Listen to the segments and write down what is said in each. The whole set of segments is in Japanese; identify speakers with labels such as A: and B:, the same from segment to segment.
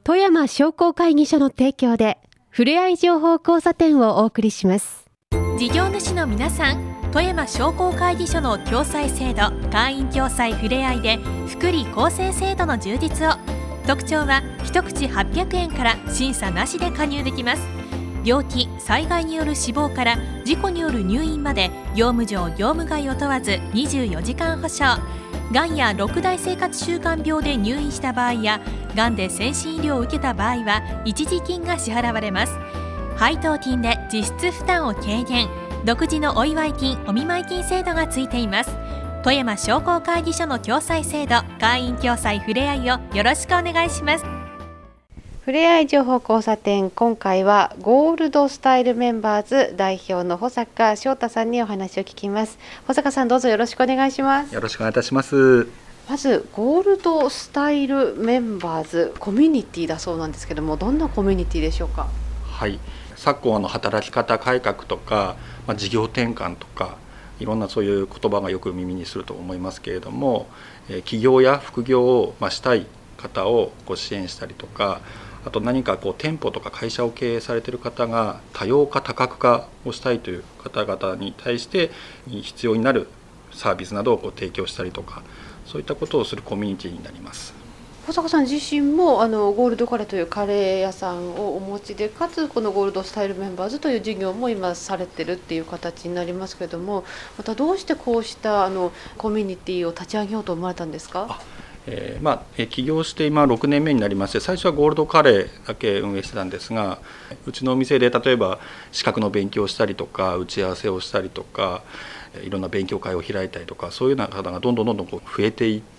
A: 富山商工会議所の提供でふれあい情報交差点をお送りします。
B: 事業主の皆さん、富山商工会議所の共済制度、会員共済ふれあいで福利厚生制度の充実を。特徴は一口800円から審査なしで加入できます。病気・災害による死亡から事故による入院まで業務上業務外を問わず24時間保証。がんや6大生活習慣病で入院した場合やがんで先進医療を受けた場合は一時金が支払われます。配当金で実質負担を軽減。独自のお祝い金・お見舞い金制度がついています。富山商工会議所の共済制度、会員共済ふれあいをよろしくお願いします。
A: ふれあい情報交差点、今回はゴールドスタイルメンバーズ代表の保坂翔太さんにお話を聞きます。保坂さん、どうぞよろしくお願いします。
C: よろしくお願いいたします。
A: まずゴールドスタイルメンバーズコミュニティだそうなんですけども、どんなコミュニティでしょうか。
C: はい、昨今働き方改革とか、事業転換とかいろんなそういう言葉がよく耳にすると思いますけれども、起業や副業をしたい方を支援したりとか、あと何か店舗とか会社を経営されている方が多様化多角化をしたいという方々に対して必要になるサービスなどを提供したりとか、そういったことをするコミュニティになります。
A: 保坂さん自身もゴールドカレーというカレー屋さんをお持ちで、かつこのゴールドスタイルメンバーズという事業も今されてるっていう形になりますけれども、またどうしてこうしたコミュニティを立ち上げようと思われたんですか。
C: 起業して今6年目になりまして、最初はゴールドカレーだけ運営してたんですが、うちのお店で例えば資格の勉強をしたりとか打ち合わせをしたりとか、いろんな勉強会を開いたりとか、そういうような方がどんどん増えていって、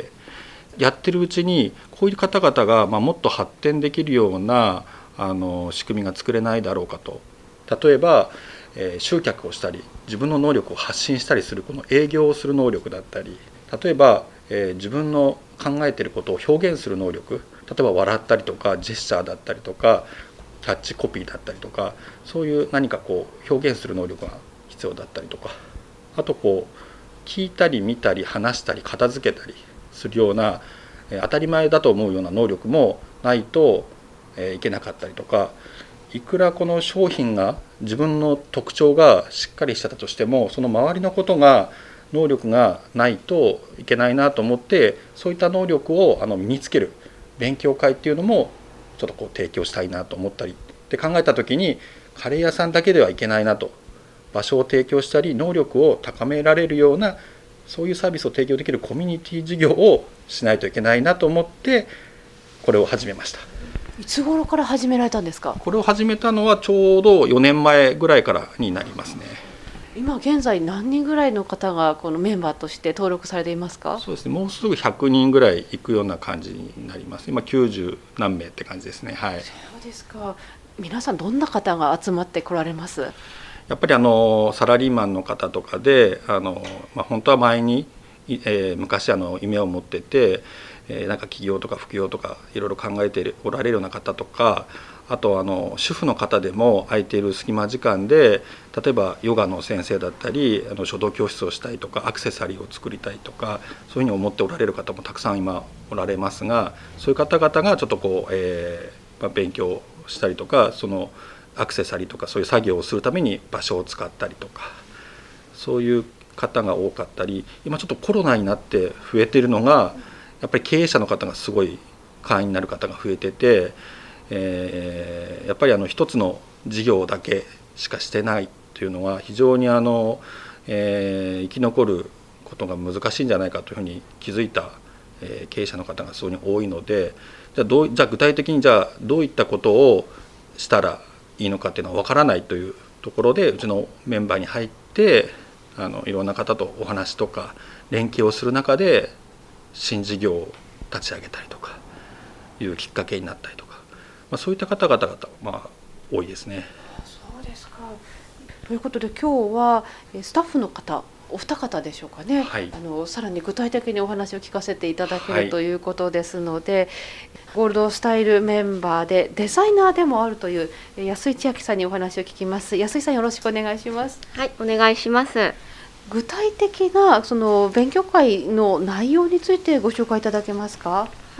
C: やってるうちにこういう方々がもっと発展できるような仕組みが作れないだろうかと。例えば集客をしたり自分の能力を発信したりするこの営業をする能力だったり、例えば自分の考えていることを表現する能力、例えば笑ったりとかジェスチャーだったりとかキャッチコピーだったりとか、そういう何か表現する能力が必要だったりとか、あと聞いたり見たり話したり片付けたりするような当たり前だと思うような能力もないといけなかったりとか、いくらこの商品が自分の特徴がしっかりしてたとしても、その周りのことが能力がないといけないなと思って、そういった能力を身につける勉強会っていうのもちょっと提供したいなと思ったりって考えた時に、カレー屋さんだけではいけないなと、場所を提供したり能力を高められるようなそういうサービスを提供できるコミュニティ事業をしないといけないなと思ってこれを始めました。
A: いつ頃から始められたんですか。
C: これを始めたのはちょうど4年前ぐらいからになりますね。
A: 今現在何人ぐらいの方がこのメンバーとして登録されていますか。
C: そうですね、もうすぐ100人ぐらいいくような感じになります。今90何名って感じですね。はい。
A: そうですか。皆さんどんな方が集まってこられます。
C: やっぱりサラリーマンの方とかで本当は前に、昔夢を持ってて、なんか起業とか副業とかいろいろ考えておられるような方とか、あと主婦の方でも空いている隙間時間で、例えばヨガの先生だったり書道教室をしたいとかアクセサリーを作りたいとか、そういうふうに思っておられる方もたくさん今おられますが、そういう方々がちょっと勉強したりとか、そのアクセサリーとかそういう作業をするために場所を使ったりとか、そういう方が多かったり、今ちょっとコロナになって増えているのがやっぱり経営者の方がすごい会員になる方が増えてて、やっぱり一つの事業だけしかしてないというのは非常に生き残ることが難しいんじゃないかというふうに気づいた、経営者の方がすごい多いので、じゃあ具体的にどういったことをしたらいいのかっていうのは分からないというところで、うちのメンバーに入っていろんな方とお話とか連携をする中で新事業を立ち上げたりとかいうきっかけになったりとか、そういった方々が多いですね。
A: そうですか。ということで今日はスタッフの方お二方でしょうかね、はい、さらに具体的にお話を聞かせていただけるということですので、ゴールドスタイルメンバーでデザイナーでもあるという安井千秋さんにお話を聞きます。安井さん、よろしくお願いします。
D: はい、お願いします。
A: 具体的なその勉強会の内容についてご紹介いただけますか。
D: はい、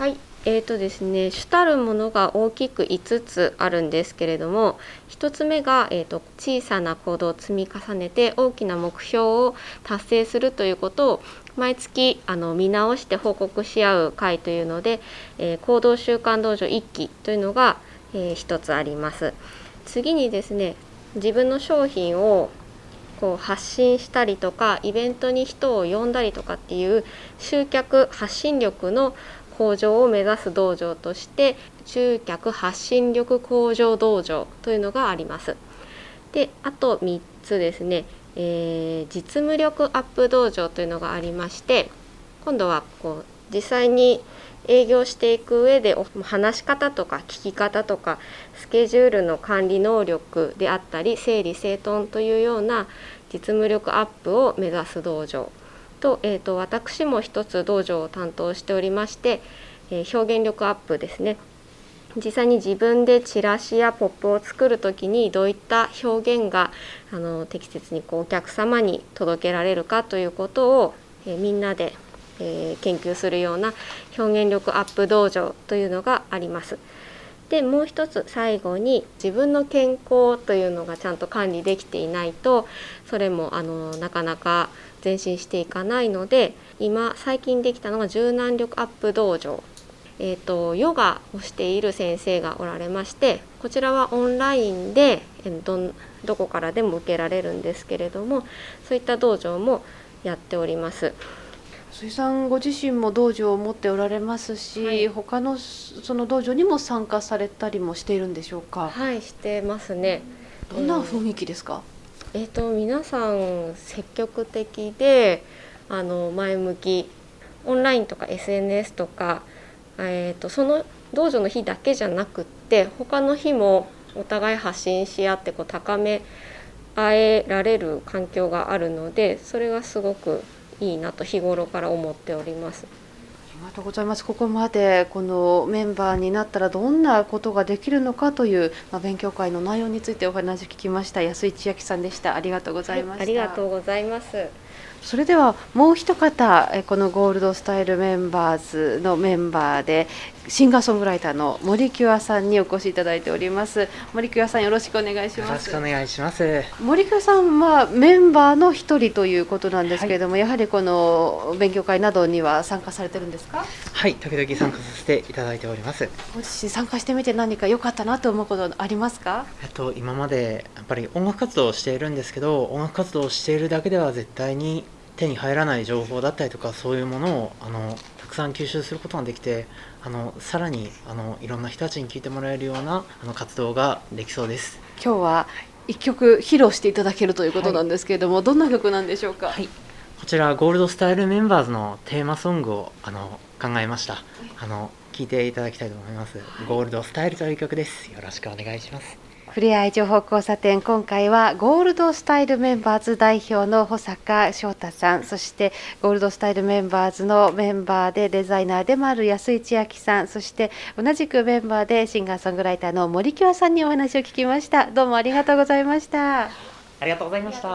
D: ですね、主たるものが大きく5つあるんですけれども、1つ目が、小さな行動を積み重ねて大きな目標を達成するということを毎月見直して報告し合う会というので、行動習慣道場1期というのが、1つあります。次にですね、自分の商品を発信したりとか、イベントに人を呼んだりとかっていう集客発信力の向上を目指す道場として集客発信力向上道場というのがあります。で、あと3つですね、実務力アップ道場というのがありまして、今度は実際に営業していく上で話し方とか聞き方とかスケジュールの管理能力であったり整理整頓というような実務力アップを目指す道場と、私も一つ道場を担当しておりまして、表現力アップですね。実際に自分でチラシやポップを作るときにどういった表現が適切にお客様に届けられるかということを、みんなで、研究するような表現力アップ道場というのがあります。で、もう一つ最後に自分の健康というのがちゃんと管理できていないと、それもなかなか前進していかないので、今最近できたのが柔軟力アップ道場、ヨガをしている先生がおられまして、こちらはオンラインでどこからでも受けられるんですけれども、そういった道場もやっております。
A: 鈴井さんご自身も道場を持っておられますし、他のその道場にも参加されたりもしているんでしょうか？
D: はい、してますね。
A: どんな雰囲気ですか？
D: 皆さん積極的で前向き、オンラインとか SNS とか、その道場の日だけじゃなくって他の日もお互い発信し合って高め合えられる環境があるので、それがすごくいいなと日頃から思っております。
A: ありがとうございます。ここまでこのメンバーになったらどんなことができるのかという、勉強会の内容についてお話を聞きました安井千秋さんでした。ありがとうございました。
D: ありがとうございます。
A: それではもう一方、このゴールドスタイルメンバーズのメンバーでシンガーソングライターの森キュアさんにお越しいただいております。森キュアさん、よろしくお願いします。
E: よろしくお願いします。
A: 森キュアさんはメンバーの一人ということなんですけれども、やはりこの勉強会などには参加されてるんですか？
E: はい、時々参加させていただいております。
A: ご自身参加してみて何か良かったなと思うことありますか？
E: 今までやっぱり音楽活動をしているんですけど、音楽活動をしているだけでは絶対に手に入らない情報だったりとか、そういうものをたくさん吸収することができて、さらにいろんな人たちに聞いてもらえるような活動ができそうです。
A: 今日は一曲披露していただけるということなんですけれども、どんな曲なんでしょうか？
E: はい、こちらゴールドスタイルメンバーズのテーマソングを考えました。聴いていただきたいと思います。ゴールドスタイルという曲です。よろしくお願いします。
A: ふれあい情報交差点、今回はゴールドスタイルメンバーズ代表の保坂翔太さん、そしてゴールドスタイルメンバーズのメンバーでデザイナーでもある安井千秋さん、そして同じくメンバーでシンガーソングライターの森キュアさんにお話を聞きました。どうもありがとうございました。
E: ありがとうございました。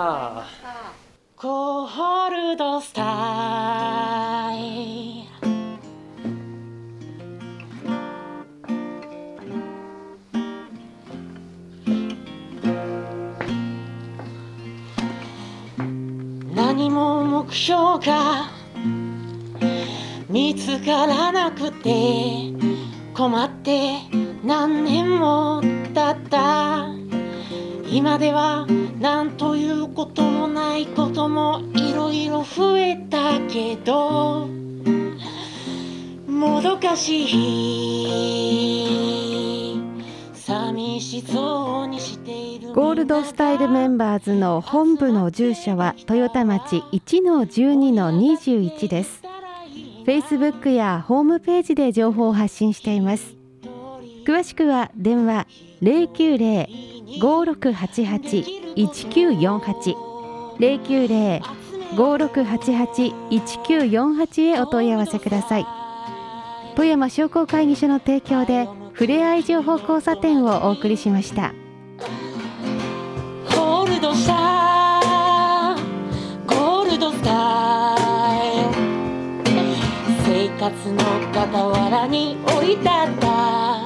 E: ゴールドスタイル、何も目標が見つからなくて困って何年も経った。今ではなんということもないこともいろいろ増えたけど、もどかしい寂しそうにしている。
F: ゴールドスタイルメンバーズの本部の住所は豊田町 1-12-21 です。 Facebook やホームページで情報を発信しています。詳しくは電話 090-5688-1948 090-5688-1948 へお問い合わせください。富山商工会議所の提供でふれあい情報交差点をお送りしました。
E: ゴールドスタイル、ゴールドスタイル、世
G: 活の傍らに降り立った